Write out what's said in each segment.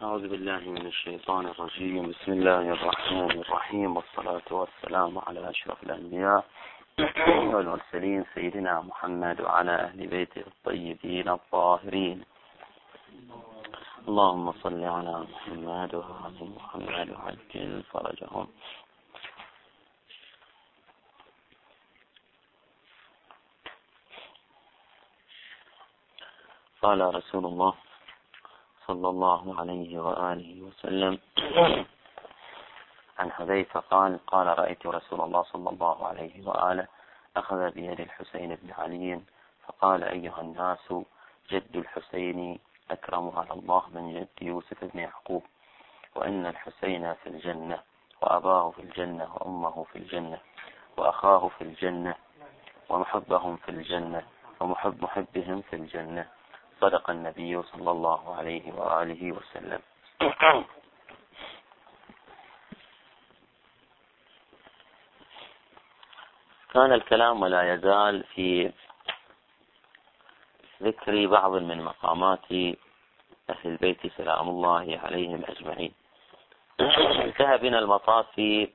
أعوذ بالله من الشيطان الرجيم. بسم الله الرحمن الرحيم، والصلاة والسلام على أشرف الأنبياء والمرسلين سيدنا محمد وعلى أهل بيته الطيبين الطاهرين. اللهم صل على محمد وعلى محمد وعجل فرجهم. قال رسول الله صلى الله عليه وآله وسلم عن حذيفة قال رأيت رسول الله صلى الله عليه وآله أخذ بيد الحسين بن علي فقال: أيها الناس، جد الحسين أكرم على الله من جد يوسف بن يعقوب، وإن الحسين في الجنة، وأباه في الجنة، وأمه في الجنة، وأخاه في الجنة، ومحبهم في الجنة، ومحب محبهم في الجنة. صدق النبي صلى الله عليه وآله وسلم. كان الكلام ولا يزال في ذكر بعض من مقامات أهل البيت سلام الله عليهم أجمعين. انتهى بنا المطاف في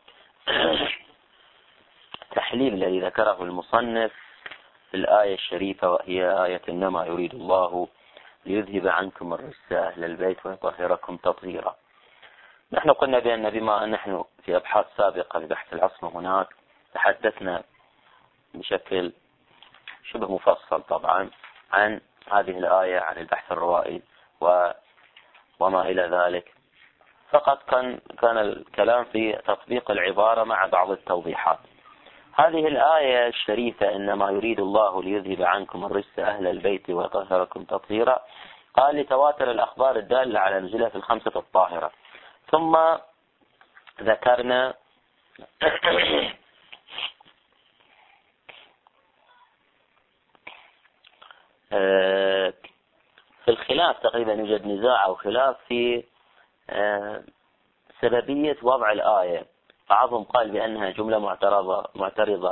تحليل الذي ذكره المصنف في الآية الشريفة، وهي آية: إنما يريد الله ليذهب عنكم الرجس أهل البيت ويطهركم تطهيرا. نحن قلنا بأن بما نحن في أبحاث سابقة ببحث العصمة هناك تحدثنا بشكل شبه مفصل طبعا عن هذه الآية، عن البحث الروائي وما إلى ذلك. فقط كان الكلام في تطبيق العبارة مع بعض التوضيحات. هذه الآية الشريفة: إنما يريد الله ليذهب عنكم الرجس أهل البيت ويطهركم تطهيرا، قال لتواتر الأخبار الدالة على نزولها في الخمسة الطاهرة. ثم ذكرنا في الخلاف، تقريبا يوجد نزاع أو خلاف في سببية وضع الآية. بعضهم قال بأنها جملة معترضة،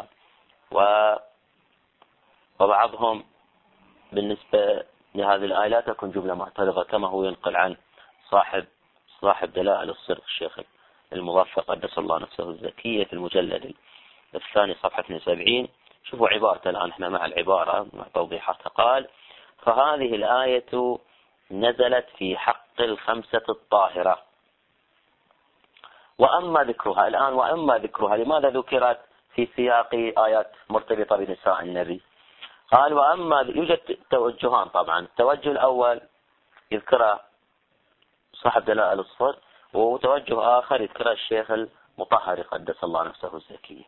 وبعضهم بالنسبة لهذه الآية لا تكون جملة معترضة، كما هو ينقل عن صاحب دلائل الصدق الشيخ الموفق قدس الله نفسه الزكية في المجلد الثاني صفحة 72. شوفوا عبارته الآن، احنا مع العبارة مع توضيحاتها. قال: فهذه الآية نزلت في حق الخمسة الطاهرة، وأما ذكرها الآن، وأما ذكرها لماذا ذكرت في سياق آيات مرتبطة بنساء النبي؟ قال: وأما يوجد توجهان طبعا. التوجه الأول يذكر صاحب دلائل الصدق، وتوجه آخر يذكر الشيخ المطهر قدس الله نفسه الزكية.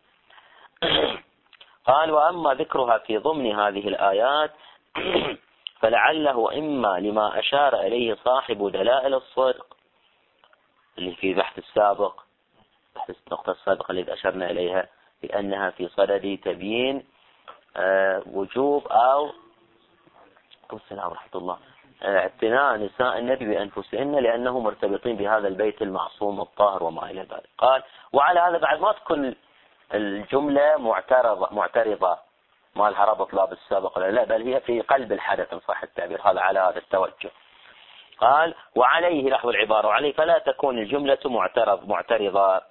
قال: وأما ذكرها في ضمن هذه الآيات فلعله إما لما أشار إليه صاحب دلائل الصدق اللي في بحث السابق، بحث النقطة السابقة اللي أشرنا إليها، لأنها في صدد تبيين وجوب أو السلام ورحمة الله اعتناء نساء النبي بأنفسهن، لأنه مرتبطين بهذا البيت المعصوم الطاهر وما إلى ذلك. قال: وعلى هذا بعد ما تكون الجملة معترضة، ما لها ربط لا بالسابق ولا لا، بل هي في قلب الحدث إن صح التعبير، هذا على هذا التوجه. قال: وعليه لاحظوا العبارة، وعليه فلا تكون الجملة معترضة،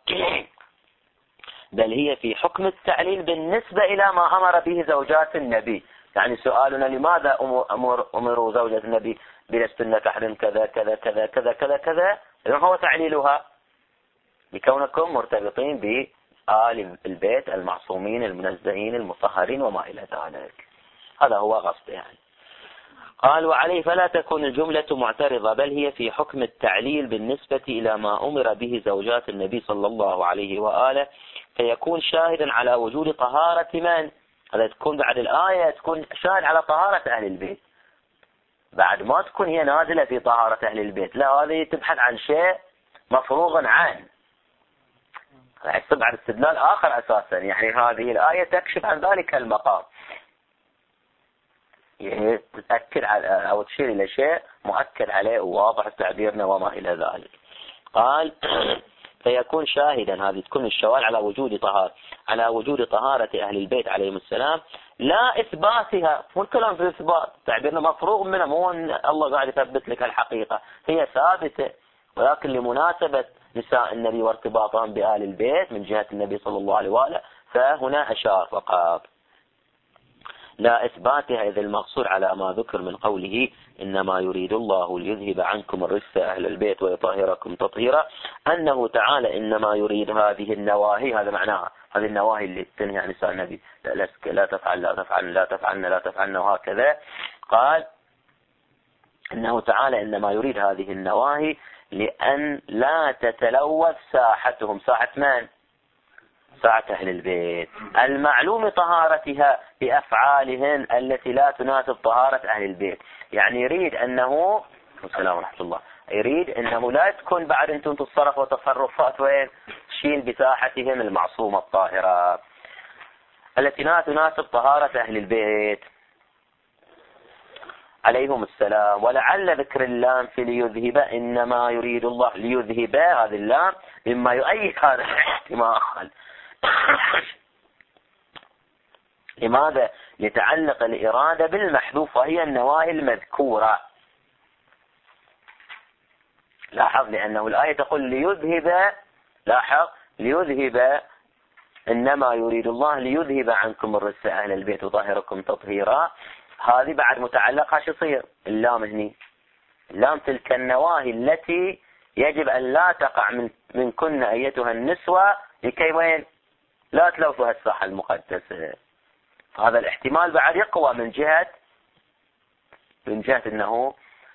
بل هي في حكم التعليل بالنسبة إلى ما أمر به زوجات النبي. يعني سؤالنا: لماذا أمروا زوجة النبي بلستن تحرم كذا كذا كذا كذا كذا كذا؟ إذن هو تعليلها لكونكم مرتبطين بآل البيت المعصومين المنزهين المطهرين وما إلى ذلك. هذا هو قصده يعني. قال: وعليه فلا تكون الجملة معترضة، بل هي في حكم التعليل بالنسبة إلى ما أمر به زوجات النبي صلى الله عليه وآله، فيكون شاهدا على وجود طهارة من؟ هذا تكون بعد الآية تكون شاهد على طهارة أهل البيت، بعد ما تكون هي نازلة في طهارة أهل البيت. لا، هذه تبحث عن شيء مفروغ عنه، بعد استدلال آخر أساسا. يعني هذه الآية تكشف عن ذلك المقام، يعني تأكد على أو تشير إلى شيء مؤكد عليه وواضح تعبيرنا وما إلى ذلك. قال: فيكون شاهدا، هذه تكون الشواهد على وجود طهارة أهل البيت عليهم السلام، لا إثباتها. مو الكلام في الإثبات، تعبيرنا مفروغ منه، مو أن الله قاعد يثبت لك الحقيقة، هي ثابتة، ولكن لمناسبة نساء النبي وارتباطهم بآل البيت من جهة النبي صلى الله عليه وآله، فهنا أشار فقط لا إثباتها، إذ المقصود على ما ذكر من قوله إنما يريد الله ليذهب عنكم الرجس أهل البيت ويطهركم تطهيرا، أنه تعالى إنما يريد هذه النواهي، هذا معناها هذه النواهي اللي تنهي عن نساء النبي، لا تفعل لا تفعل لا تفعلن لا تفعلن وهكذا. قال إنه تعالى إنما يريد هذه النواهي لأن لا تتلوث ساحتهم، ساحة من؟ ساعة أهل البيت، المعلوم طهارتها بأفعالهن التي لا تناسب طهارة أهل البيت. يعني يريد أنه السلام ورحمة الله، يريد أنه لا تكون بعد أنتم تتصرفوا تصرفات وين تشيل بساحتهم المعصومة الطاهرة التي لا تناسب طهارة أهل البيت عليهم السلام. ولعل ذكر اللام في ليذهب إنما يريد الله ليذهب، هذه اللام مما يؤيد هذا الاحتمال. لماذا؟ لتعلق الإرادة بالمحذوف وهي النواهي المذكورة. لاحظ لأنه الآية تقول ليذهب، لاحظ ليذهب إنما يريد الله ليذهب عنكم الرجس أهل البيت وطهركم تطهيرا، هذه بعد متعلقها شو يصير؟ اللام هني، اللام تلك النواهي التي يجب أن لا تقع منكن أيتها النسوة لكي وين لا تلوثها الساحة المقدسة. هذا الاحتمال بعد يقوى من جهة أنه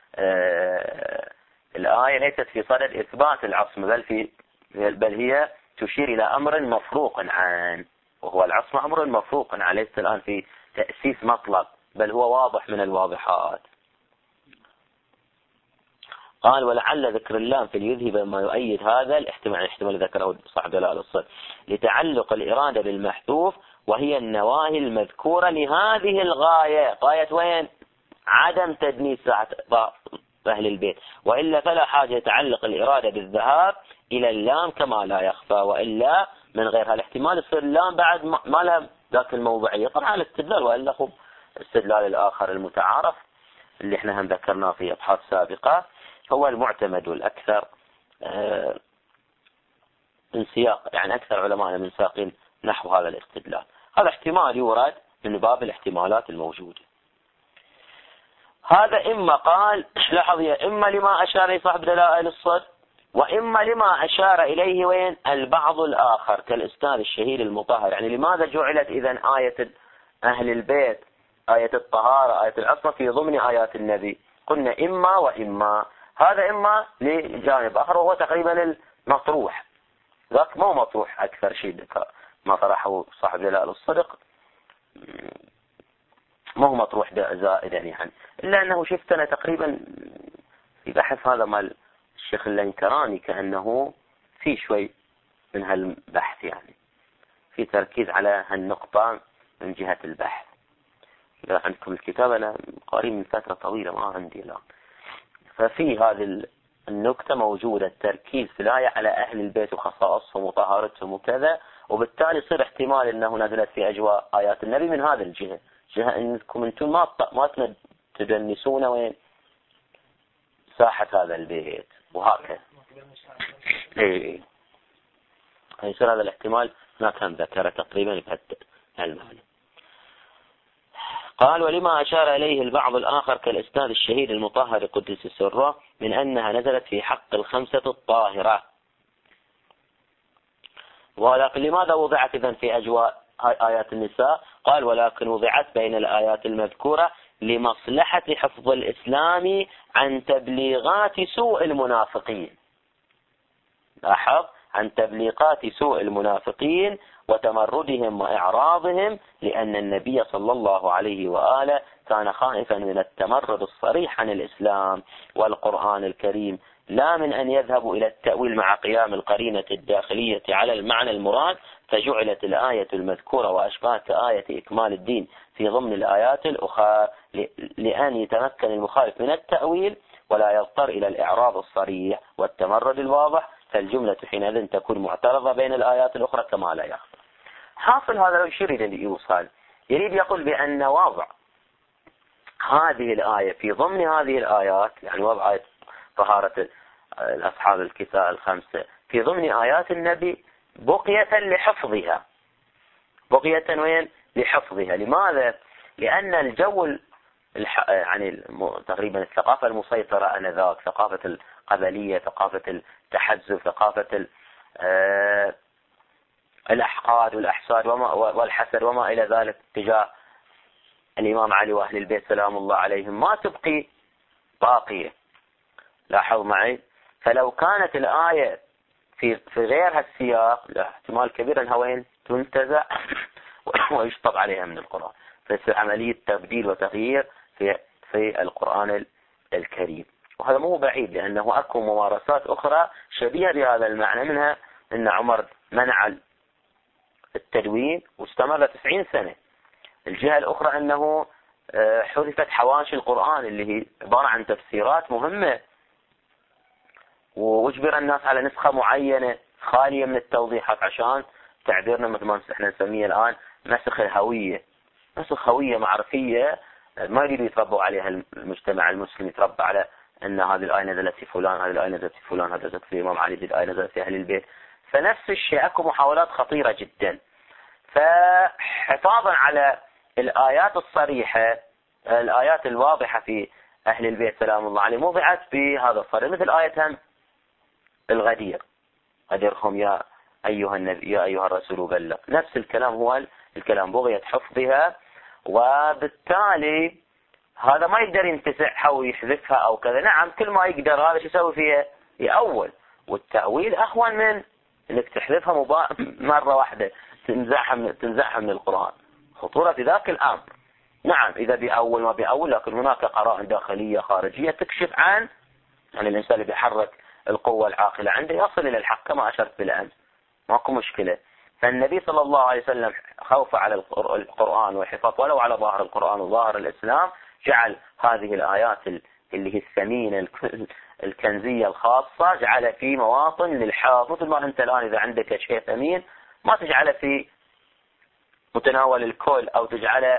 الآية ليست في صدد إثبات العصمة، بل هي تشير إلى أمر مفروق عنه، وهو العصمة أمر مفروق عنه، ليس الآن في تأسيس مطلق، بل هو واضح من الواضحات. قال ولعل ذكر اللام في ليذهب ما يؤيد هذا الاحتمال ذكره صاحب دلالة الصدق لتعلق الإرادة بالمحذوف وهي النواهي المذكورة لهذه الغاية، غاية وين؟ عدم تدنيس ساعة أهل البيت، وإلا فلا حاجة يتعلق الإرادة بالذهاب إلى اللام كما لا يخفى، وإلا من غير هالاحتمال يصير اللام بعد ما لها ذاك الموضوعية. طبعا الاستدلال وإلا خب الاستدلال الآخر المتعارف اللي احنا هم ذكرناه في أبحاث سابقة هو المعتمد والأكثر من سياق، يعني أكثر علماء من ساقين نحو هذا الاستدلال. هذا احتمال يورد من باب الاحتمالات الموجودة. هذا إما قال لاحظ إما لما أشار إليه صاحب دلائل الصدق، وإما لما أشار إليه وين البعض الآخر كالأستاذ الشهيد المطهر. يعني لماذا جعلت إذن آية أهل البيت، آية الطهارة، آية العصمة في ضمن آيات النبي؟ قلنا إما وإما، هذا إما لجانب آخر وهو تقريبا المطروح، ذاك مو مطروح أكثر شيء ما طرحه صاحب دلائل الصدق، مو مطروح زائدا يعني، إلا أنه شفت أنا تقريبا في بحث هذا مال الشيخ اللينكراني كأنه في شوي من هالبحث، يعني في تركيز على هالنقطة من جهة البحث. إذا عندكم الكتاب أنا قريب من فترة طويلة ما عندي الآن، ففي هذه النقطة موجودة التركيز في الآية على أهل البيت وخصائصهم وطهارتهم وكذا، وبالتالي يصير احتمال أنه نزلت في أجواء آيات النبي من هذا الجهة، جهة أنكم أنتم ما تدنسون وين ساحة هذا البيت وهكذا. إيه يصير هذا الاحتمال ما كان ذكر تقريبا بهذا المعنى. قال ولما أشار إليه البعض الآخر كالأستاذ الشهيد المطهر قدس سره من أنها نزلت في حق الخمسة الطاهرة. ولكن لماذا وضعت إذن في أجواء آيات النساء؟ قال ولكن وضعت بين الآيات المذكورة لمصلحة حفظ الإسلام عن تبليغات سوء المنافقين. لاحظ عن تبليغات سوء المنافقين وتمردهم وإعراضهم، لأن النبي صلى الله عليه وآله كان خائفا من التمرد الصريح عن الإسلام والقرآن الكريم، لا من أن يذهبوا إلى التأويل مع قيام القرينة الداخلية على المعنى المراد، فجعلت الآية المذكورة وأشباه كآية إكمال الدين في ضمن الآيات الأخرى لأن يتمكن المخالف من التأويل ولا يضطر إلى الإعراض الصريح والتمرد الواضح، فالجملة حينئذ تكون معترضة بين الآيات الأخرى كما لا يخفى. حاصل هذا لو يشير إلى الإيصال يريد يقول بأن وضع هذه الآية في ضمن هذه الآيات، يعني وضع آية طهارة الأصحاب الكساء الخمسة في ضمن آيات النبي بقية لحفظها، بقية وين لحفظها. لماذا؟ لأن الجو يعني تقريبا الثقافة المسيطرة آنذاك، ثقافة القبلية، ثقافة التحزب، ثقافة الأحقاد والأحساد والحسد وما إلى ذلك تجاه الإمام علي وأهل البيت سلام الله عليهم ما تبقي باقية. لاحظ معي، فلو كانت الآية في غير هالسياق لا احتمال كبير أنها وين تنتزع ويشطب عليها من القرآن، فيصير عملية تبديل وتغيير في القرآن الكريم. وهذا مو بعيد، لأنه أكو ممارسات أخرى شبيهة بهذا المعنى، منها أن عمر منع التدوين واستمر 90 سنة. الجهة الأخرى أنه حذفت حواشي القرآن اللي هي عبارة عن تفسيرات مهمة، واجبر الناس على نسخة معينة خالية من التوضيحات عشان تعبيرنا مثل ما احنا نسميه الآن نسخ الهوية، نسخ هوية معرفية ما يريدوا يتربوا عليها المجتمع المسلم، يتربى على أن هذه الآية نزلت في فلان، هذه الآية نزلت في فلان، هذه نزلت في الإمام علي، هذه الآية نزلت في أهل البيت. فنفس الشيء أكو محاولات خطيرة جدا. فحفاظا على الآيات الصريحة، الآيات الواضحة في أهل البيت سلام الله عليهم وضعت بهذا الصريح، مثل آية هم الغدير، غدرهم يا أيها النبي يا أيها الرسول بلغ، نفس الكلام هو الكلام، بغية حفظها، وبالتالي هذا ما يقدر ينتزعها ويحذفها أو كذا. نعم كل ما يقدر هذا شو يسوي فيها؟ يأول، والتأويل أهون من انك تحذفها مرة واحدة تنزعها من القرآن، خطورة في ذاك الأمر. نعم إذا بيأول ما بيأول، لكن هناك قرائن داخلية خارجية تكشف عن يعني الإنسان اللي بيحرك القوة العاقلة عنده يصل إلى الحق كما أشرت بالأمس، ماكو مشكلة. فالنبي صلى الله عليه وسلم خوف على القرآن وحفاظ ولو على ظاهر القرآن وظاهر الإسلام، جعل هذه الآيات اللي هي الثمينة الكنزية الخاصة جعل في مواطن للحافظ. مثل ما أنت الآن إذا عندك شيء ثمين ما تجعله في متناول الكل أو تجعله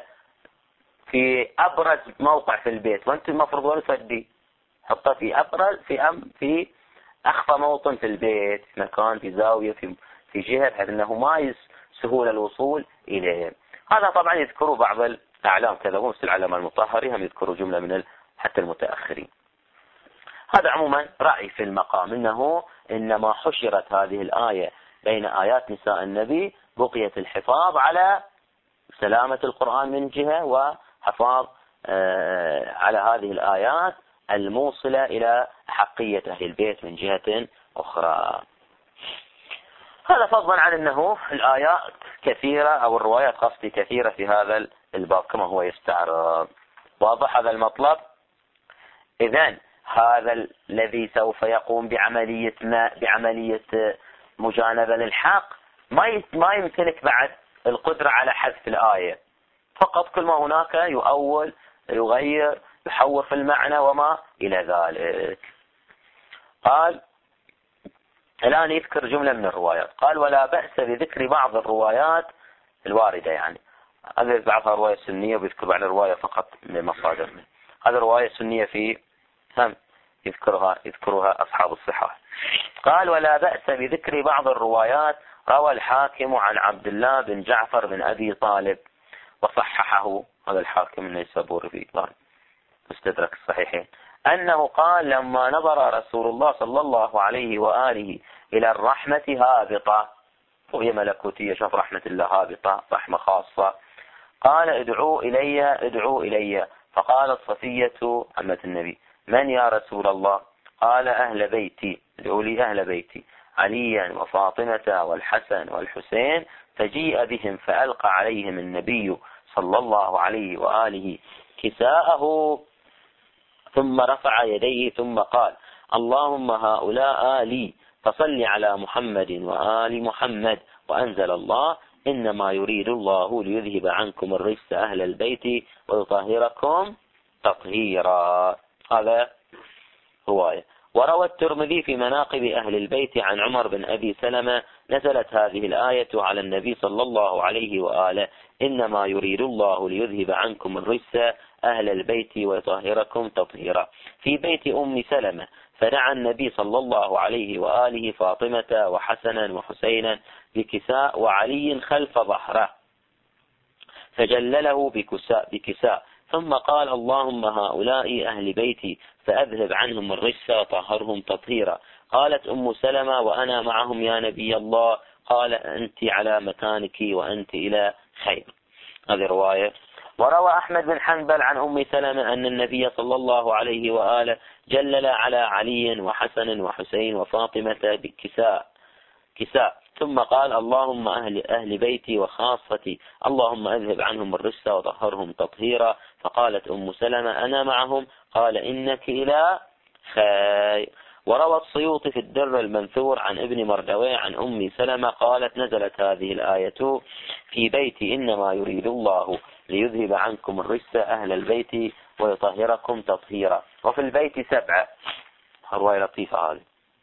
في أبرز موقع في البيت، وأنت المفروض وين تودي؟ حطه في أبرز في أخفى موطن في البيت، في مكان، في زاوية، في جهة، بحيث أنه ما سهول الوصول إليه. هذا طبعا يذكروا بعض الأعلام كذا، ومثل العلماء المطهرين هم يذكروا جملة من حتى المتأخرين. هذا عموما رأي في المقام، إنه إنما حشرت هذه الآية بين آيات نساء النبي بقية الحفاظ على سلامة القرآن من جهة، وحفاظ على هذه الآيات الموصلة إلى حقية أهل البيت من جهة أخرى. هذا فضلا عن أنه الآيات كثيرة أو الروايات قصدي كثيرة في هذا الباب كما هو يستعرض. واضح هذا المطلب؟ إذن هذا الذي سوف يقوم بعملية مجانبة للحق ما يمكنك بعد القدرة على حذف الآية، فقط كل ما هناك يؤول يغير يحور في المعنى وما إلى ذلك. قال الآن يذكر جملة من الروايات، قال ولا بأس بذكر بعض الروايات الواردة، يعني هذا بعضها رواية سنية ويذكر بعض الرواية فقط من مصادر منه. هذا رواية سنية في هم يذكرها أصحاب الصحاح. قال ولا بأس بذكر بعض الروايات روى الحاكم عن عبد الله بن جعفر بن أبي طالب وصححه، هذا الحاكم النيسابوري في مستدرك الصحيحين، أنه قال لما نظر رسول الله صلى الله عليه وآله إلى الرحمة هابطة، وهي ملكوتية، شوف رحمة الله هابطة رحمة خاصة، قال ادعوا إلي، فقالت صفية عمة النبي من يا رسول الله؟ قال أهل بيتي، ادعوا لي أهل بيتي عليا وفاطمة والحسن والحسين، فجيء بهم فألقى عليهم النبي صلى الله عليه وآله كساءه ثم رفع يديه ثم قال اللهم هؤلاء آلي فصل على محمد وآل محمد، وأنزل الله إنما يريد الله ليذهب عنكم الرجس أهل البيت ويطهركم تطهيرا. هذا رواية. وروى الترمذي في مناقب أهل البيت عن عمر بن أبي سلمة نزلت هذه الآية على النبي صلى الله عليه وآله: إنما يريد الله ليذهب عنكم الرجس أهل البيت ويطهركم تطهيرا، في بيت أم سلمة. فدعا النبي صلى الله عليه وآله فاطمة وحسنا وحسينا بكساء وعلي خلف ظهره، فجلله بكساء، ثم قال: اللهم هؤلاء أهل بيتي فأذهب عنهم الرجس وطهرهم تطهيرا. قالت أم سلمة: وأنا معهم يا نبي الله. قال: أنت على مكانك وأنت إلى خير. هذه رواية. وروى أحمد بن حنبل عن أم سلمة أن النبي صلى الله عليه وآله جلل على علي وحسن وحسين وفاطمة بكساء، ثم قال: اللهم أهل بيتي وخاصتي، اللهم أذهب عنهم الرجس وطهرهم تطهيرا. فقالت أم سلمة: أنا معهم. قال: إنك إلى خير. وروى السيوطي في الدر المنثور عن ابن مردويه عن أم سلمة قالت: نزلت هذه الآية في بيتي إنما يريد الله ليذهب عنكم الرجس أهل البيت ويطهركم تطهيرا. وفي البيت 7. رواية لطيفة هذه،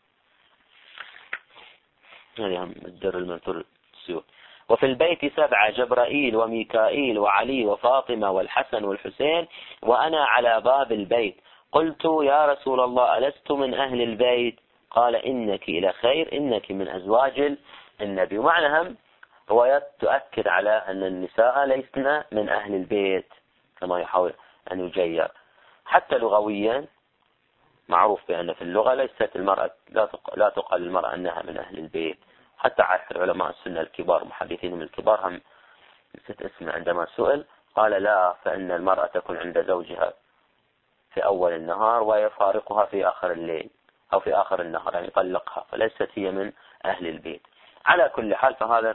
الدر المنثور السيوطي. وفي البيت 7: جبرائيل وميكائيل وعلي وفاطمة والحسن والحسين، وأنا على باب البيت. قلت: يا رسول الله ألست من أهل البيت؟ قال: إنك إلى خير، إنك من أزواج النبي. ومعنى روايات تؤكد على أن النساء ليسن من أهل البيت كما يحاول أن يجير. حتى لغويا معروف بأن في اللغة ليست المرأة لا تقال المرأة أنها من أهل البيت. حتى عارف العلماء السنة الكبار محدثين الكبار هم نسيت اسمه عندما سئل قال: لا، فإن المرأة تكون عند زوجها في أول النهار ويفارقها في آخر الليل أو في آخر النهار، يعني يطلقها، فليست هي من أهل البيت. على كل حال فهذا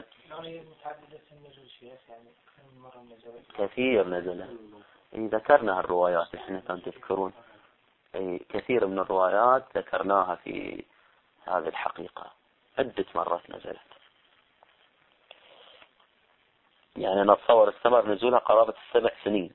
كثير نزل. ذكرنا الروايات، احنا كان تذكرون كثير من الروايات ذكرناها في هذه الحقيقة عدة مرات نزلت. يعني نتصور استمر نزولها قرابة 7 سنين.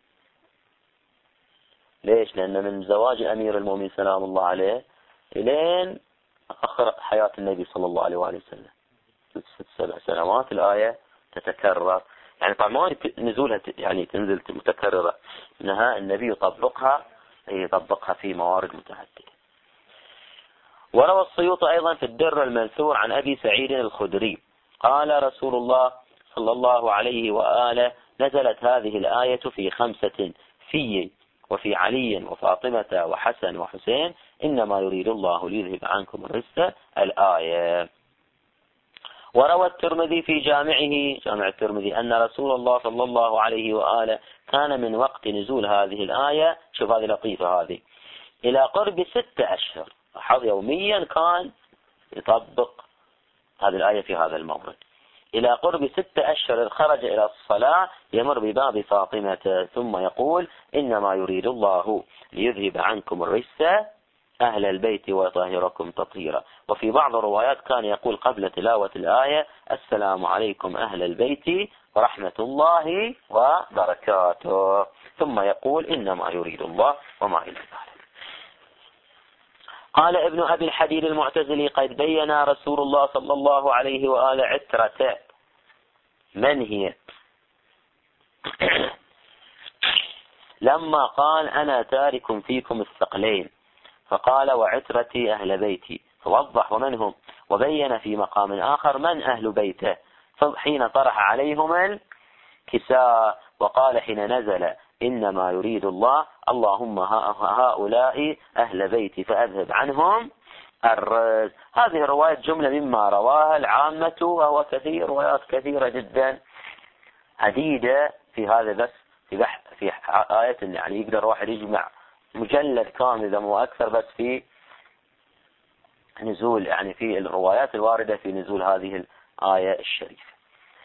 ليش؟ لأن من زواج أمير المؤمنين سلام الله عليه إلين آخر حياة النبي صلى الله عليه وآله وسلم 7 سنوات الآية تتكرر. يعني طبعا ما نزولها يعني تنزل متكررة، إنها النبي يطبقها في موارد متعددة. وروى السيوطي أيضا في الدر المنثور عن أبي سعيد الخدري قال: رسول الله صلى الله عليه وآله نزلت هذه الآية في 5: في وفي علي وفاطمة وحسن وحسين، إنما يريد الله ليذهب عنكم الرجس الآية. وروى الترمذي في جامع الترمذي أن رسول الله صلى الله عليه وآله كان من وقت نزول هذه الآية، شوف هذه لطيفة هذه، إلى قرب 6 أشهر. لاحظ يوميا كان يطبق هذه الآية في هذا المورد. إلى قرب 6 أشهر خرج إلى الصلاة يمر بباب فاطمة ثم يقول: إنما يريد الله ليذهب عنكم الرجس أهل البيت ويطهركم تطهيرا. وفي بعض الروايات كان يقول قبل تلاوة الآية: السلام عليكم أهل البيت ورحمة الله وبركاته، ثم يقول: إنما يريد الله وما إلى ذلك. قال ابن أبي الحديد المعتزلي: قد بين رسول الله صلى الله عليه وآله عترة. من هي؟ لما قال: أنا تارك فيكم الثقلين، فقال: وعترتي أهل بيتي، فوضح ومن هم، وبين في مقام آخر من أهل بيته، حين طرح عليهم الكساء، وقال حين نزل: إنما يريد الله اللهم هؤلاء أهل بيتي فأذهب عنهم الرجس. هذه الرواية جملة مما رواها العامة، وهو كثير، روايات كثيرة جدا عديدة في هذا، بس في بحث في آية يعني يقدر واحد يجمع مجلد كامل إذا مو أكثر بس في نزول، يعني في الروايات الواردة في نزول هذه الآية الشريفة.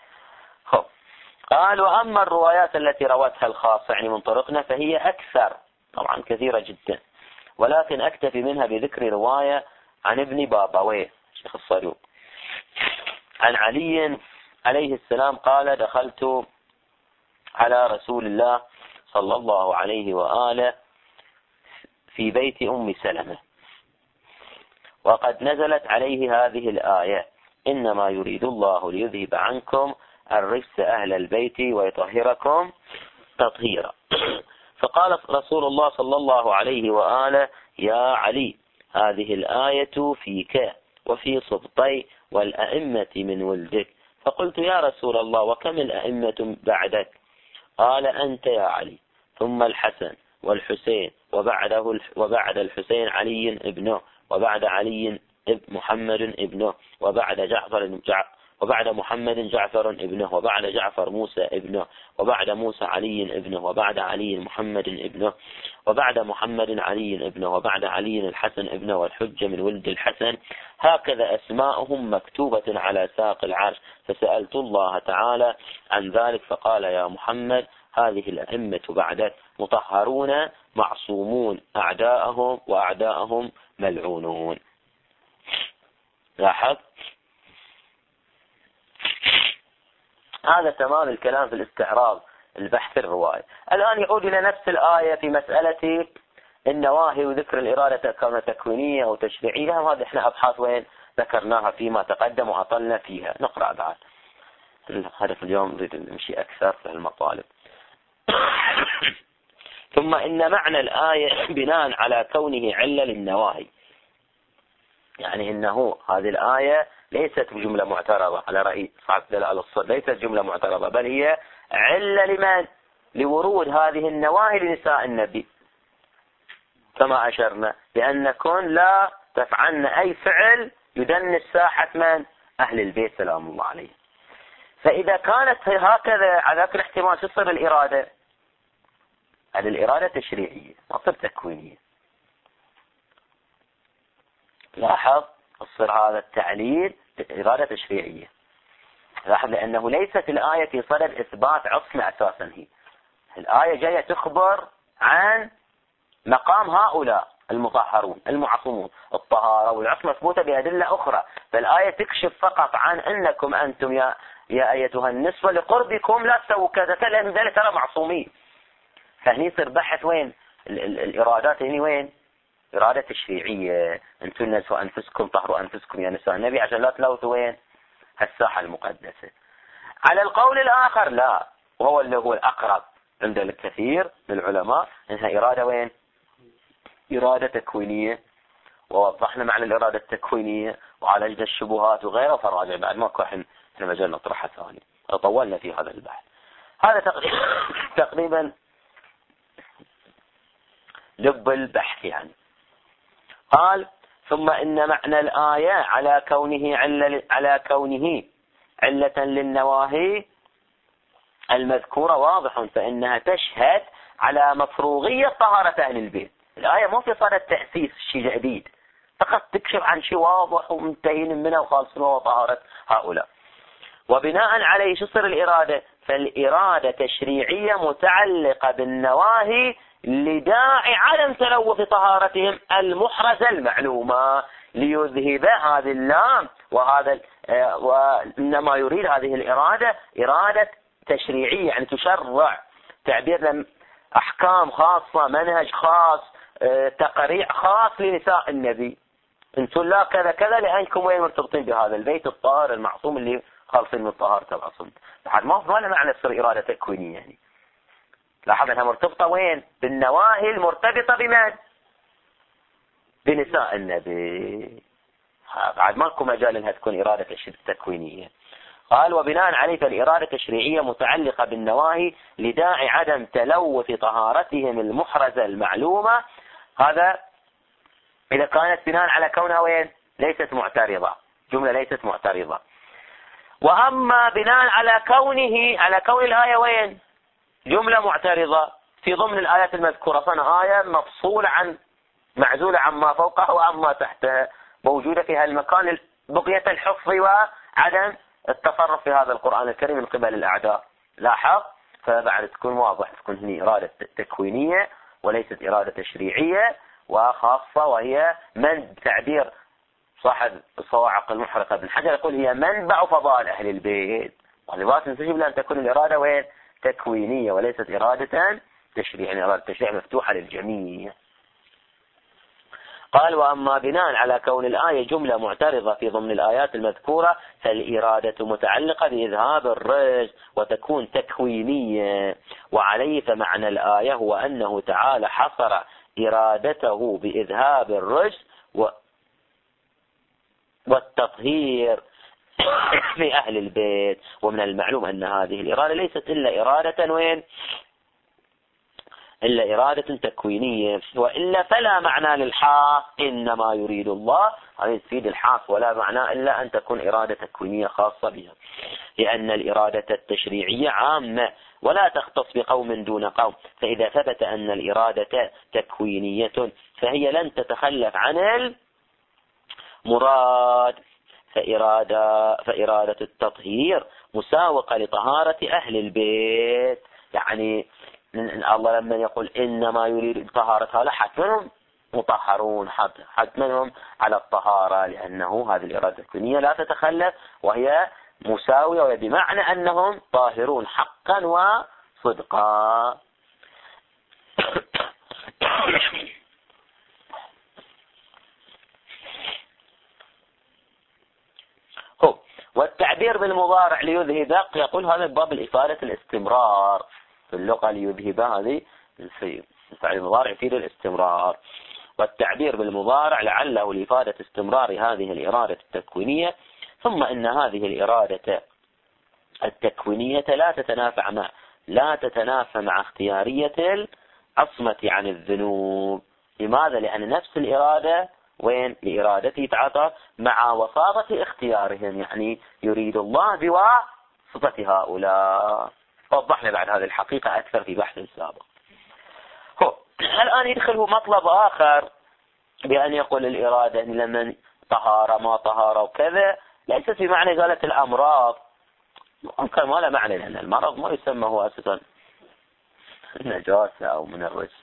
قال: وأما الروايات التي روتها الخاصة يعني من طرقنا فهي أكثر طبعا كثيرة جدا، ولكن أكتفي منها بذكر رواية عن ابن بابويه شيخ الصدوق عن علي عليه السلام قال: دخلت على رسول الله صلى الله عليه وآله في بيت أم سلمة وقد نزلت عليه هذه الآية: إنما يريد الله ليذهب عنكم الرجس أهل البيت ويطهركم تطهيرا. فقال رسول الله صلى الله عليه وآله: يا علي، هذه الآية فيك وفي سبطي والأئمة من ولدك. فقلت: يا رسول الله، وكم الأئمة بعدك؟ قال: أنت يا علي، ثم الحسن والحسين، وبعد الحسين علي ابنه، وبعد علي محمد ابنه، وبعد محمد جعفر ابنه، وبعد جعفر موسى ابنه، وبعد موسى علي ابنه، وبعد علي محمد ابنه، وبعد محمد علي ابنه، وبعد علي الحسن ابنه والحجة من ولد الحسن. هكذا أسماءهم مكتوبة على ساق العرش. فسألت الله تعالى عن ذلك فقال: يا محمد، هذه الأئمة بعدك مطهرون معصومون، أعداءهم وأعداءهم ملعونون. لاحظ، هذا تمام الكلام في الاستعراض البحث الرواية. الآن يعود إلى نفس الآية في مسألة النواهي وذكر الإرادة كما تكوينية أو تشريعية. وهذا احنا أبحاث وين ذكرناها فيما تقدم وأطلنا فيها. نقرأ بعد. الهدف اليوم نريد نمشي أكثر في المطالب. ثم إن معنى الآية بناء على كونه علة للنواهي، يعني إنه هذه الآية ليست جملة معترضة على رأي صاحب دلالة الصدق، ليست جملة معترضة، بل هي علة لمن؟ لورود هذه النواهي لنساء النبي، كما أشرنا بأنكم لا تفعلن أي فعل يدنس ساحة من؟ أهل البيت سلام الله عليه. فإذا كانت هكذا على ذاك الاحتمال تصير الإرادة؟ هذه الإرادة تشريعية ما تصير تكوينية. لاحظ، تصير هذا التعليل إرادة تشريعية. لاحظ، لأنه ليست الآية في صدد إثبات عصمة أساسا. هي الآية جاية تخبر عن مقام هؤلاء المطهرون المعصومون. الطهارة والعصمة مثبوتة بأدلة أخرى، فالآية تكشف فقط عن أنكم أنتم يا أيتها النسوة لقربكم لا تسووا كذا، لأن ذلك ترى معصومين. فهني يصير بحث وين الإرادات؟ هني وين؟ إرادة تشريعية. أنتم نسوا أنفسكم، طهروا أنفسكم يا نساء النبي عشان لا تلوثوا وين؟ الساحة المقدسة. على القول الآخر لا، وهو اللي هو الأقرب عند الكثير من العلماء، إنها إرادة وين؟ إرادة تكوينية. ووضحنا معنى الإرادة التكوينية وعالجنا الشبهات وغيره، فراجع بعد ماكو احنا مجال نطرحها ثاني، طولنا في هذا البحث. هذا تقريبا لب البحث يعني. قال: ثم إن معنى الآية على كونه علة للنواهي المذكورة واضح، فإنها تشهد على مفروغية طهارة أهل البيت. الآية مو في صدد تأسيس شيء جديد، فقط تكشف عن شيء واضح ومنتهين منه وخالصين وطهارة هؤلاء. وبناء عليه شو صار الإرادة؟ فالإرادة تشريعية متعلقة بالنواهي لداعي عدم تلوث طهارتهم المحرزة المعلومة، ليذهب هذه اللام وهذا وإنما يريد هذه الإرادة إرادة تشريعية، يعني تشرع، تعبير أحكام خاصة، منهج خاص، تقريع خاص لنساء النبي. انتم لا كذا كذا لأنكم وين مرتبطين بهذا البيت الطاهر المعصوم اللي خالصين من طهارة الأصل. لحد ما ولا معنى تصير إرادة تكوينية يعني. لاحظ انها مرتبطة وين؟ بالنواهي المرتبطة بمن؟ بنساء النبي. بعد ماكو مجال انها تكون إرادة تكوينية. قال: وبناء عليه فالإرادة التشريعية متعلقة بالنواهي لداعي عدم تلوث طهارتهم المحرزة المعلومة. هذا إذا كانت بناء على كونها وين؟ ليست معترضة، جملة ليست معترضة. وأما بناء على كون الآية وين؟ جملة معترضة في ضمن الآيات المذكورة، فأنا آية مفصولة معزولة عما فوقها وعما تحتها، موجودة في هالمكان بقية الحفظ وعدم التصرف في هذا القرآن الكريم من قبل الأعداء. لاحظ، فبعد تكون واضح، تكون هنا إرادة تكوينية وليست إرادة تشريعية وخاصة، وهي من تعبير صاحب الصواعق المحرقة ابن حجر يقول هي منبع فضائل أهل البيت. ولذلك تجب أن تكون الإرادة وين؟ تكوينية وليست إرادة تشريع، يعني إرادة تشريع مفتوحة للجميع. قال وأما بناء على كون الآية جملة معترضة في ضمن الآيات المذكورة فالإرادة متعلقة بإذهاب الرجس وتكون تكوينية، وعليه فمعنى الآية هو أنه تعالى حصر إرادته بإذهاب الرجس والتطهير في أهل البيت. ومن المعلوم أن هذه الإرادة ليست إلا إرادة وين؟ إلا إرادة تكوينية، وإلا فلا معنى للحاص إنما يريد الله، هذه تفيد الحاص ولا معنى إلا أن تكون إرادة تكوينية خاصة بها، لأن الإرادة التشريعية عامة ولا تختص بقوم دون قوم، فإذا ثبت أن الإرادة تكوينية فهي لن تتخلف عن المراد. فإرادة التطهير مساوقة لطهارة أهل البيت، يعني الله لما يقول إنما يريد طهارة هؤلاء حتمهم مطهرون، حتمهم على الطهارة، لأنه هذه الإرادة التكوينية لا تتخلف وهي مساوية، وهي بمعنى أنهم طاهرون حقا وصدقا. والتعبير بالمضارع ليذهب يقول هذا باب الإفادة الاستمرار في اللغة، ليذهب هذه الفعل المضارع يفيد الاستمرار، والتعبير بالمضارع لعله لإفادة استمرار هذه الإرادة التكوينية. ثم إن هذه الإرادة التكوينية لا تتنافى مع اختيارية العصمة عن الذنوب. لماذا؟ لأن نفس الإرادة وين لإرادته تعاطى مع وساطة اختيارهم، يعني يريد الله بواسطة هؤلاء. وضحنا بعد هذه الحقيقة أكثر في بحث سابق. الآن يدخله مطلب آخر بأن يقول الإرادة لمن طهارة ما طهارة وكذا ليست في معنى إزالة الأمراض، ممكن ما له معنى، لأن المرض ما يسمى هو أساسا نجاسة أو من الرجس.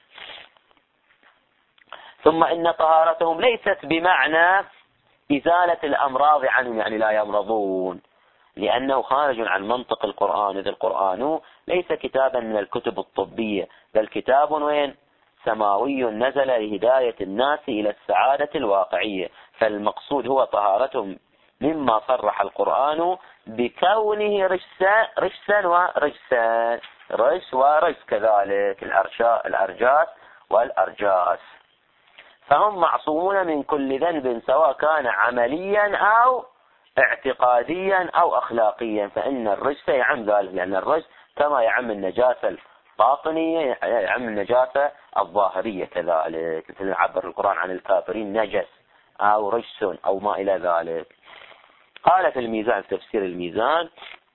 ثم إن طهارتهم ليست بمعنى إزالة الأمراض عنهم، يعني لا يمرضون، لأنه خارج عن منطق القرآن، إذ القرآن ليس كتابا من الكتب الطبية، بل كتاب وين سماوي نزل لهداية الناس إلى السعادة الواقعية، فالمقصود هو طهارتهم مما صرح القرآن بكونه رجسا ورجسان، رجس ورجس كذلك الأرجاس والأرجاس، فهم معصومون من كل ذنب سواء كان عمليا أو اعتقاديا أو أخلاقيا، فإن الرجس يعم ذلك، لأن الرجس كما يعم النجاسة الباطنية يعم النجاسة الظاهرية كذلك، مثل يعبر القرآن عن الكافرين نجس أو رجس أو ما إلى ذلك. قال في الميزان، في تفسير الميزان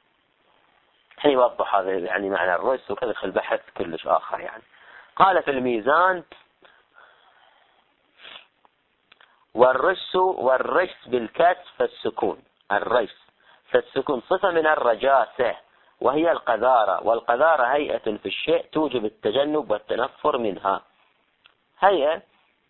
يوضح هذا يعني معنى الرجس وكذا في البحث كلش آخر. يعني قال في الميزان والرجس بالكسر فالسكون، الرجس فالسكون صفة من الرجاسة وهي القذارة، والقذارة هيئة في الشيء توجب التجنب والتنفر منها، هيئة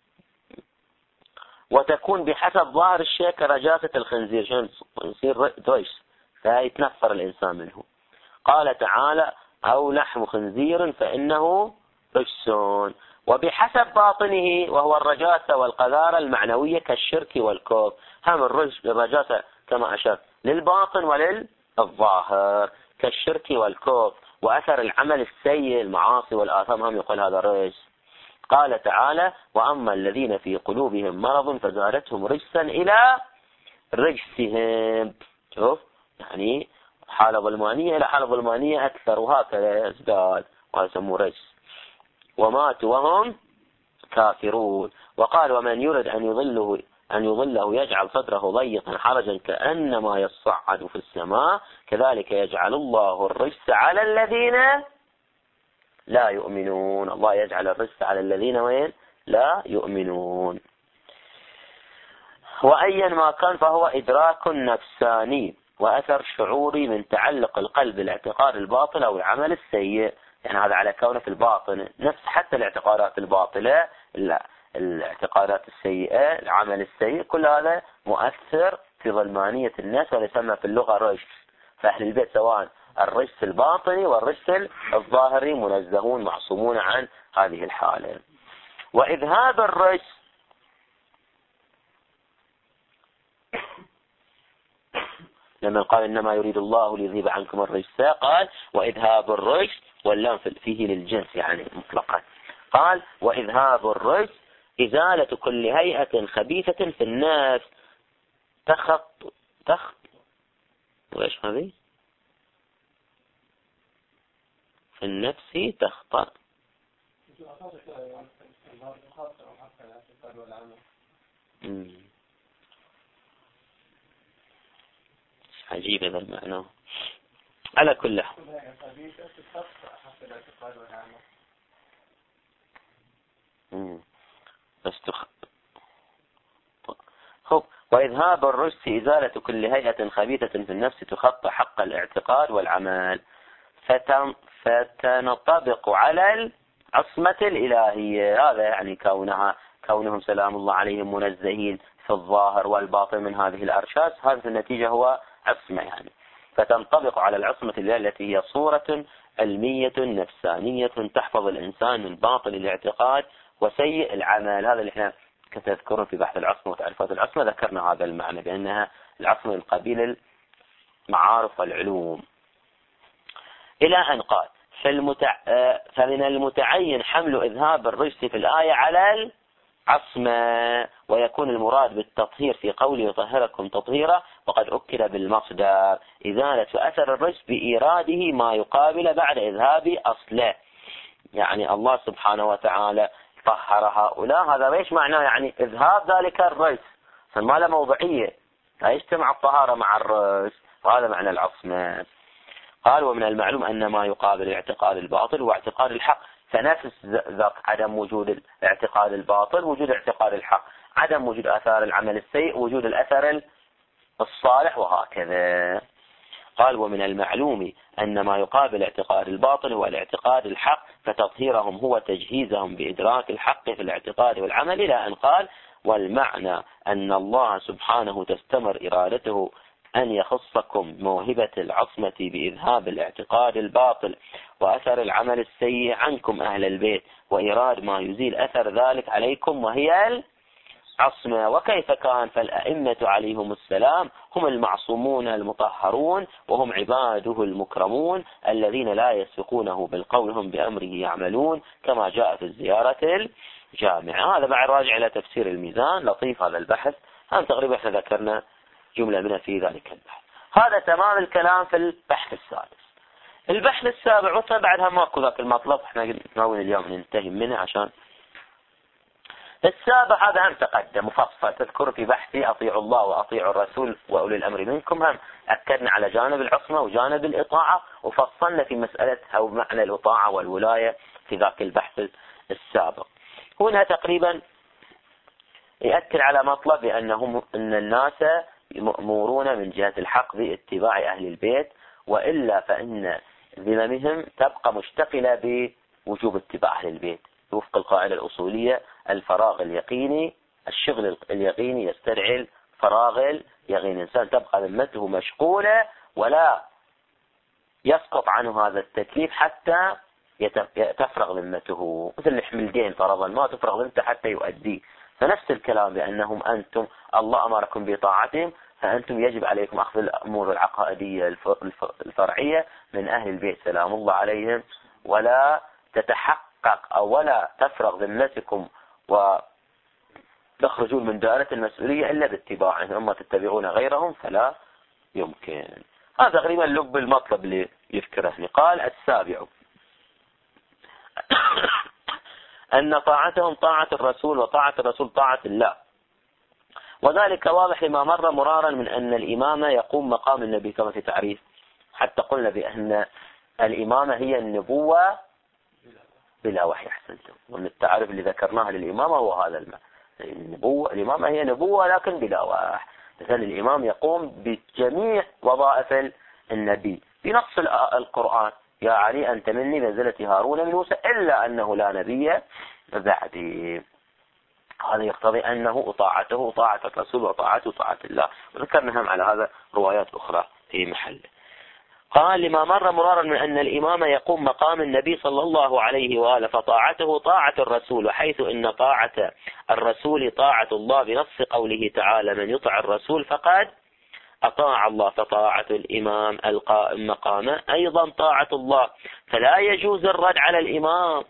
وتكون بحسب ظاهر الشيء كرجاسة الخنزير، شلون يصير رجس فيتنفر الإنسان منه. قال تعالى أو لحم خنزير فإنه رجس، وبحسب باطنه وهو الرجاسة والقذارة المعنوية كالشرك والكفر، هم الرجاسة كما أشرت للباطن وللظاهر كالشرك والكفر، وأثر العمل السيء المعاصي والآثام هم يقول هذا رجس. قال تعالى وأما الذين في قلوبهم مرض فزادتهم رجسا إلى رجسهم، شوف يعني حالة ظلمانية إلى حالة ظلمانية أكثر، وهكذا يزداد وهذا يسموه رجس، وماتوا وهم كافرون. وقال ومن يرد أن يضله يجعل صدره ضيقا حرجا كأنما يصعد في السماء كذلك يجعل الله الرجس على الذين لا يؤمنون. الله يجعل الرجس على الذين وين لا يؤمنون. وأيا ما كان فهو إدراك نفساني وأثر شعوري من تعلق القلب بالاعتقاد الباطل أو العمل السيء، يعني هذا على كونه في الباطن نفس حتى الاعتقادات الباطلة، الاعتقادات السيئة، العمل السيء، كل هذا مؤثر في ظلمانية الناس، ولا يسمى في اللغة رجس. فأهل البيت سواء الرجس الباطني والرجس الظاهري منزهون معصومون عن هذه الحالة. وإذهاب الرجس لما قال إنما يريد الله ليذهب عنكم الرجس، قال وإذهاب الرجس، واللام فيه للجنس يعني مطلقا. قال وإذهاب الرجس إزالة كل هيئة خبيثة في النفس وإيش هذه؟ في النفس تخطأ. عجيب هذا المعنى. على كل حال خب. وإذهاب الرجس إزالة كل هيئة خبيثة في النفس تخطى حق الاعتقاد والعمل، فتنطبق على العصمة الإلهية. هذا يعني كونهم سلام الله عليهم منزهين في الظاهر والباطن من هذه الأرشاس، هذه النتيجة هو عصمة يعني. فتنطبق على العصمة الإلهية التي هي صورة علمية نفسانية تحفظ الإنسان من باطل الاعتقاد وسيء العمل. هذا اللي احنا كتذكرون في بحث العصمة وتعريفات العصمة، ذكرنا هذا المعنى بأنها العصمة من قبيل المعارف والعلوم. إلى أن قال فمن المتعين حمل إذهاب الرجس في الآية على العصمة، ويكون المراد بالتطهير في قوله يطهركم تطهيرا، وقد أكد بالمصدر إزالة أثر الرجس بإيراده ما يقابل بعد إذهاب أصله. يعني الله سبحانه وتعالى طهر هؤلاء، هذا ايش معناه؟ يعني إذهاب ذلك الرجس، فما له موضعية، لا يجتمع الطهارة مع الرجس، وهذا معنى العصمة. قال ومن المعلوم أن ما يقابل اعتقاد الباطل واعتقاد الحق، فنفس ذاك عدم وجود الاعتقاد الباطل وجود اعتقاد الحق، عدم وجود أثار العمل السيء وجود الأثر الصالح، وهكذا. قال ومن المعلوم أن ما يقابل اعتقاد الباطل هو الاعتقاد الحق، فتطهيرهم هو تجهيزهم بإدراك الحق في الاعتقاد والعمل، إلى أن قال والمعنى أن الله سبحانه تستمر إرادته أن يخصكم موهبة العصمة بإذهاب الاعتقاد الباطل وأثر العمل السيء عنكم أهل البيت، وإيراد ما يزيل أثر ذلك عليكم وهي العصمة. وكيف كان؟ فالأئمة عليهم السلام هم المعصومون المطهرون، وهم عباده المكرمون الذين لا يسبقونه بالقول، هم بأمره يعملون، كما جاء في الزيارة الجامعة. هذا بعد راجع إلى تفسير الميزان، لطيف هذا البحث، هم تقريبا احنا ذكرنا جملة منها في ذلك البحث. هذا تمام الكلام في البحث السادس. البحث السابع وصل بعدها ماكو ذاك المطلب، احنا ناويين اليوم ننتهي منه عشان السابع. هذا هم تقدم مفصل، تذكر في بحثي أطيعوا الله وأطيعوا الرسول وأولي الأمر منكم، هم أكدنا على جانب العصمة وجانب الإطاعة، وفصلنا في مسألة أو معنى الإطاعة والولاية في ذاك البحث السابق. هنا تقريبا يأكد على مطلب أن الناس مأمورون من جهة الحق باتباع أهل البيت، وإلا فإن ذممهم تبقى مشتغلة بوجوب اتباع أهل البيت، وفق القاعدة الأصولية الفراغ اليقيني، الشغل اليقيني يستدعي الفراغ اليقيني. الإنسان تبقى ذمته مشغولة ولا يسقط عنه هذا التكليف حتى تفرغ ذمته، مثل الحمل دين فرضا ما تفرغ ذمته حتى يؤديه. فنفس الكلام بأنهم أنتم الله أمركم بطاعتهم، فأنتم يجب عليكم أخذ الأمور العقائدية الفرعية من أهل البيت سلام الله عليهم، ولا تتحقق أو ولا تفرغ ذمتكم وتخرجون من دائرة المسؤولية إلا باتباعهم، أما تتبعون غيرهم فلا يمكن. هذا تقريبا لب المطلب اللي يذكره. قال السابع أن طاعتهم طاعة الرسول وطاعة الرسول طاعة الله، وذلك واضح لما مر مرارا من أن الإمامة يقوم مقام النبي كما في تعريف، حتى قلنا بأن الإمامة هي النبوة بلا وحي. أحسنتم. ومن التعريف اللي ذكرناها للإمامة هو هذا النبوة، الإمامة هي نبوة لكن بلا وحي. مثلا الإمام يقوم بجميع وظائف النبي بنص القرآن، يا علي أنت مني منزلة هارون من موسى إلا أنه لا نبي بعدي. هذا يقتضي أنه طاعته طاعة الرسول وطاعته طاعة الله، وذكرنا هم على هذا روايات أخرى في محله. قال لما مر مرارا من أن الإمام يقوم مقام النبي صلى الله عليه وآله، فطاعته طاعة الرسول، وحيث إن طاعة الرسول طاعة الله بنص قوله تعالى من يطع الرسول فقد أطاع الله فطاعة الإمام القائم مقامه أيضا طاعة الله، فلا يجوز الرد على الإمام،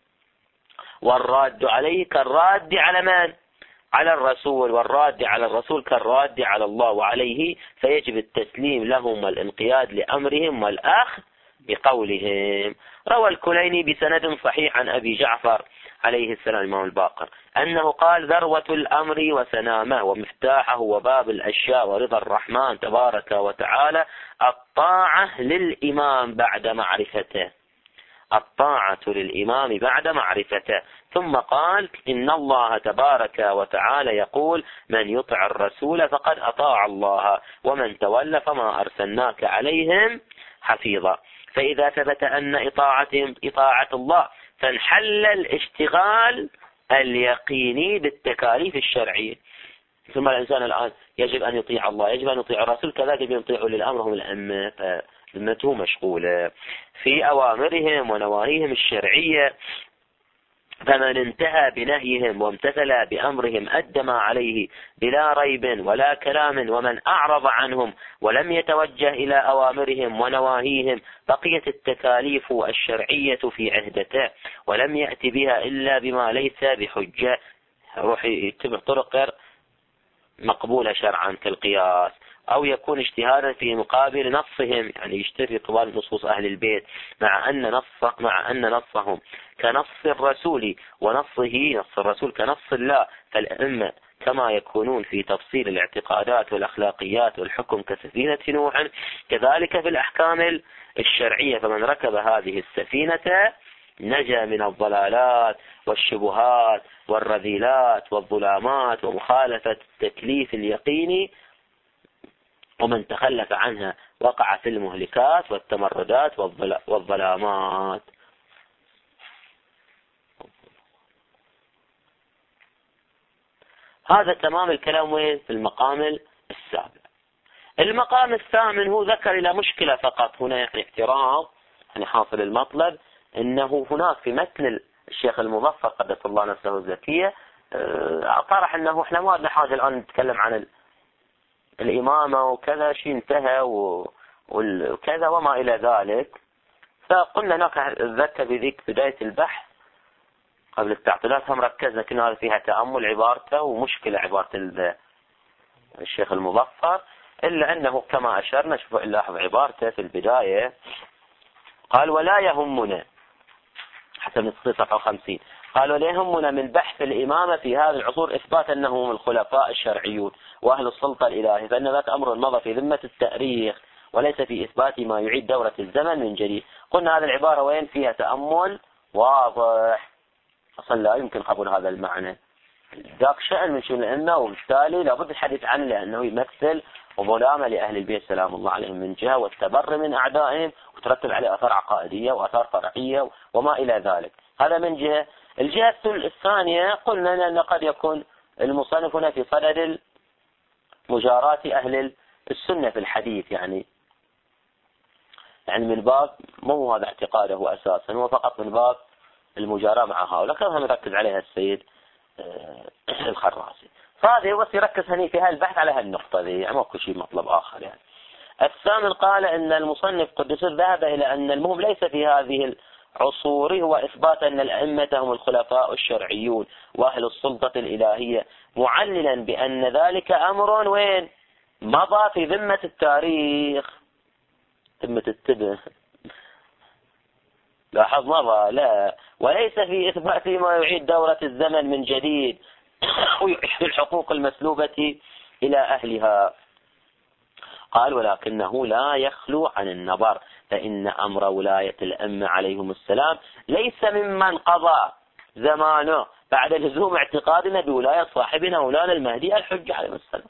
والراد عليه كالراد على من؟ على الرسول، والراد على الرسول كالراد على الله وعليه، فيجب التسليم لهم والانقياد لأمرهم والأخذ بقولهم. روى الكليني بسند صحيح عن أبي جعفر عليه السلام الإمام الباقر أنه قال: ذروة الأمر وسنامه ومفتاحه وباب الأشياء ورضا الرحمن تبارك وتعالى الطاعة للإمام بعد معرفته، الطاعة للإمام بعد معرفته. ثم قال: إن الله تبارك وتعالى يقول: من يطع الرسول فقد أطاع الله ومن تولى فما أرسلناك عليهم حفيظا. فإذا ثبت أن إطاعتهم إطاعة الله فانحل الاشتغال اليقيني بالتكاليف الشرعية. ثم الإنسان الآن يجب أن يطيع الله، يجب أن يطيع الرسول، كذلك يجب أن يطيع للأمر هم الأئمة، فذمته مشغولة في أوامرهم ونواهيهم الشرعية. فمن انتهى بنهيهم وامتثل بأمرهم أدى ما عليه بلا ريب ولا كلام، ومن أعرض عنهم ولم يتوجه إلى أوامرهم ونواهيهم بقيت التكاليف الشرعية في عهدته ولم يأتي بها إلا بما ليس بحجة، روح يتبع طرق غير مقبولة شرعا كالقياس، أو يكون اجتهادا في مقابل نصهم، يعني يشتري قبال نصوص أهل البيت مع أن نصهم كنص الرسول ونصه نص الرسول كنص الله. فالأئمة كما يكونون في تفصيل الاعتقادات والأخلاقيات والحكم كسفينة نوح، كذلك في الأحكام الشرعية. فمن ركب هذه السفينة نجا من الضلالات والشبهات والرذيلات والظلامات ومخالفة التكليف اليقيني، ومن تخلف عنها وقع في المهلكات والتمردات والظلامات. هذا تمام الكلام وين؟ في المقام السابع. المقام الثامن هو ذكر إلى مشكلة فقط هنا، يعني اعتراض، يعني حاصل المطلب أنه هناك في متن الشيخ المظفر قدس الله نفسه الزكية طرح أنه إحنا ما لنا حاجة الآن نتكلم عن الإمامة وكذا، شيء انتهى وكذا وما إلى ذلك. فقلنا هناك ذكر بذيك بداية البحث قبل التعطيلات هم ركزنا كنا فيها تأمل عبارته ومشكلة عبارة الشيخ المظفر، إلا أنه كما أشرنا شوفوا نلاحظ عبارته في البداية قال: ولا يهمنا، حتى من صفحة 50 قال: ولا يهمنا من بحث الإمامة في هذه العصور إثبات أنهم الخلفاء الشرعيون وأهل السلطة الإلهية، فإن ذاك أمر مضى في ذمة التاريخ وليس في إثبات ما يعيد دورة الزمن من جديد. قلنا هذه العبارة وين فيها تأمل واضح، أصلا لا يمكن قبول هذا المعنى، ذاك شأن من شؤون الأئمة، وبالتالي لابد الحديث عنه لأنه يمثل وظلامة لأهل البيت سلام الله عليهم من جهة، والتبر من أعدائهم وترتب عليه آثار عقائدية وآثار فرعية وما إلى ذلك. هذا من جهة. الجهة الثانية قلنا أن قد يكون المصنف هنا في صدد مجاراة أهل السنة في الحديث، يعني من باب مو هذا اعتقاده أساسا، هو فقط من باب المجاراة مع هؤلاء، كما يركز عليها السيد الخراسي. فهذا بس يركز هني في هالبحث على هالنقطة ذي، يعني ماكو شيء مطلب آخر. يعني الثامن قال إن المصنف قدس ذهب إلى أن المهم ليس في هذه العصور هو إثبات أن الأئمة هم الخلفاء الشرعيون وأهل السلطة الإلهية، معللا بأن ذلك أمر وين مضى في ذمة التاريخ، ذمة التبه، لاحظ مضى، لا، وليس في إثبات ما يعيد دورة الزمن من جديد ويعيد الحقوق المسلوبة إلى أهلها. قال: ولكنه لا يخلو عن النظر، فإن أمر ولاية الأئمة عليهم السلام ليس ممن قضى زمانه بعد لزوم اعتقادنا بولاية صاحبنا مولانا المهدي الحجة عليه السلام.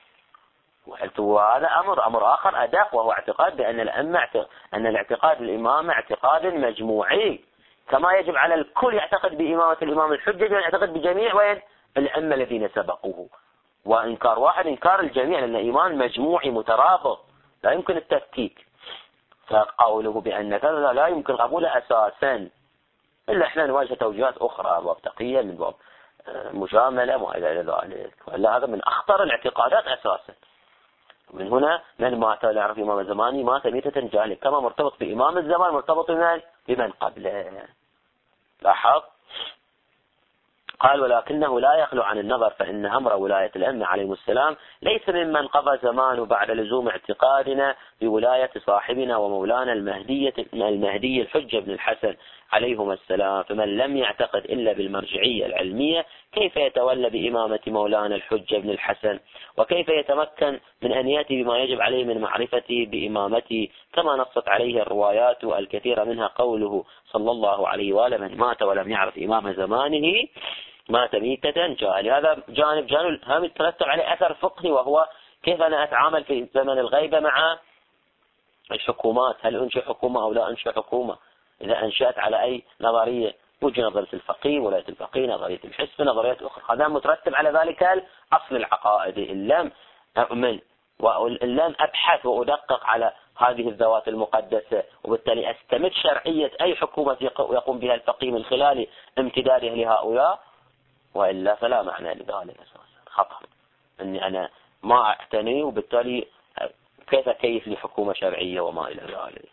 وهذا أمر آخر أدق، وهو اعتقاد بأن الأئمة أن الاعتقاد الإمامة اعتقاد مجموعي، كما يجب على الكل يعتقد بإمامة الإمام الحجة أن يعتقد بجميع وين الأئمة الذين سبقوه، وإنكار واحد إنكار الجميع، لأن إيمان مجموعي مترابط لا يمكن التفكيك. فقوله بأن كذا لا يمكن قبوله أساسا، إلا إحنا نواجه توجيهات أخرى، باب تقية من باب مجاملة وإلى ذلك، وإلا هذا من أخطر الاعتقادات أساسا. من هنا من مات ولا يعرف إمام زمانه مات ميتة جاهلية، كما مرتبط بإمام الزمان مرتبط بمن قبله. لاحظ. قال ولكنه لا يخلو عن النظر، فإن أمر ولاية الأئمة عليهم السلام ليس ممن قضى زمانه بعد لزوم اعتقادنا بولاية صاحبنا ومولانا المهدي الحجة بن الحسن عليهما السلام، فمن لم يعتقد إلا بالمرجعية العلمية كيف يتولى بإمامة مولانا الحجة بن الحسن، وكيف يتمكن من أن يأتي بما يجب عليه من معرفته بإمامته، كما نصت عليه الروايات الكثيرة منها قوله صلى الله عليه وآله من مات ولم يعرف إمام زمانه مات ميتة جاهلية. هذا جانب هم يترتب عليه أثر فقهي، وهو كيف أنا أتعامل في زمن الغيبة مع الحكومات، هل أنشئ حكومة أو لا أنشئ حكومة، إذا أنشأت على أي نظرية، وجه نظرية الفقيه، ولاية الفقيه، نظرية الحسب، نظريات أخرى، هذا مترتب على ذلك الأصل العقائدي. إن لم أؤمن وإن لم أبحث وأدقق على هذه الذوات المقدسة، وبالتالي أستمد شرعية أي حكومة يقوم بها الفقيه من خلال امتداده لهؤلاء، وإلا فلا معنى لذلك أساسا، خطأ أني أنا ما أعتني، وبالتالي كيف كيف لي حكومة شرعية وما إلى ذلك.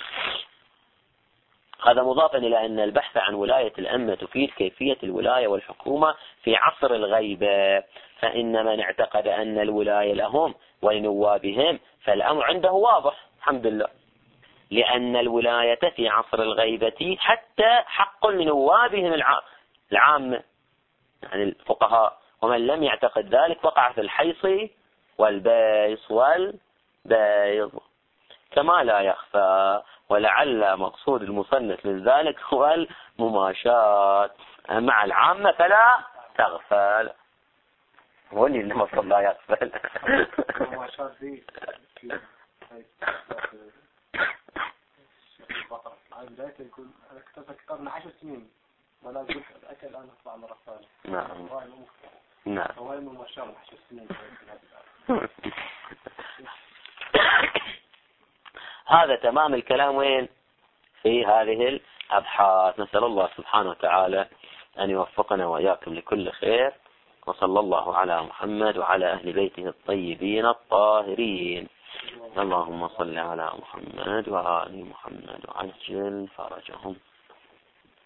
هذا مضافا إلى أن البحث عن ولاية الأئمة تفيد كيفية الولاية والحكومة في عصر الغيبة، فإن من اعتقد أن الولاية لهم ولنوابهم فالأمر عنده واضح الحمد لله، لأن الولاية في عصر الغيبة حتى حق لنوابهم العامة يعني الفقهاء، ومن لم يعتقد ذلك وقع في الحيص والبيص والبيض، كما لا يخفى. ولعل مقصود المصنف من ذلك هو المماشاة مع العامة فلا تغفل. ولي المفروض لا يغفل. المماشاة دي بداية يكون أكثر من 10 سنين ولا زلت أتأكد الآن أطلع مرة ثانية. نعم. هو المماشاة 10 سنين. هذا تمام الكلام وين؟ في هذه الأبحاث. نسأل الله سبحانه وتعالى أن يوفقنا وإياكم لكل خير، وصلى الله على محمد وعلى أهل بيته الطيبين الطاهرين. اللهم صل على محمد وآل محمد وعجل فرجهم.